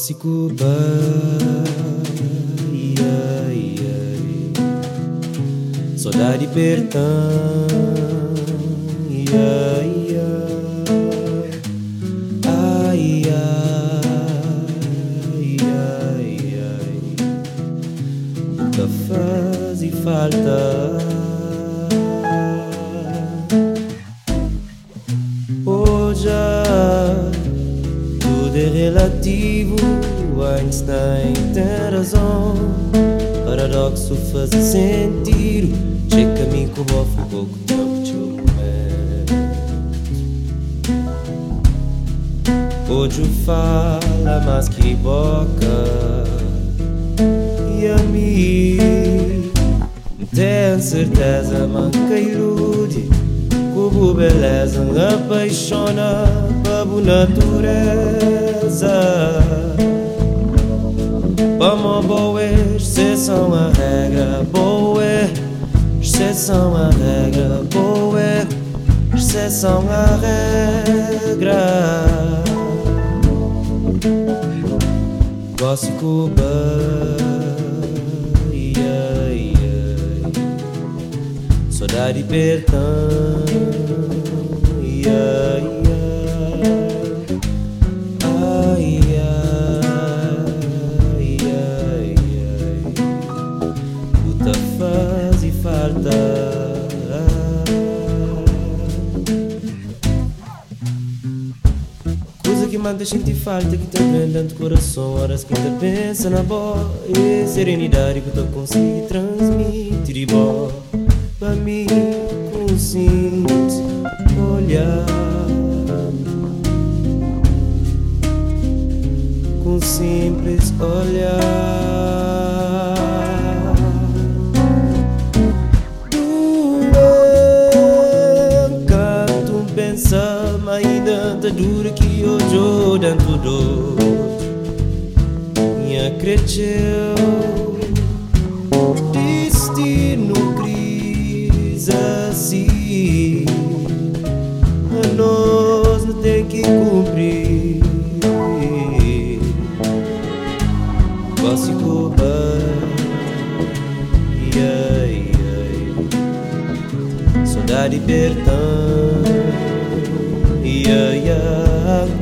Gosto Cuba, saudade pertã, nunca faz falta. Hoje tudo é relativo, Einstein tem razão. Paradoxo faz sentido, checa-me como ao pouco tempo de momento. Hoje fala mais que boca, e a mim tem certeza, manca ilude. Cubo beleza apaixona pra boa natureza. Vamos boa, exceção a regra. Boa, exceção a regra. Boa, exceção a regra. Gosto Cuba, saudade pertã, luta faz falta. Coisa que manda sentir falta, que tá prendendo o coração, horas que tá pensa na boa, e serenidade que tu consegue transmitir de boa. Pra mim, com um simples olhar, com um simples olhar, canto pensa, mas ainda tá dura que hoje dentro do minha cresceu destino assim, a nós não tem que cumprir. Gosto Cuba, saudade pertã,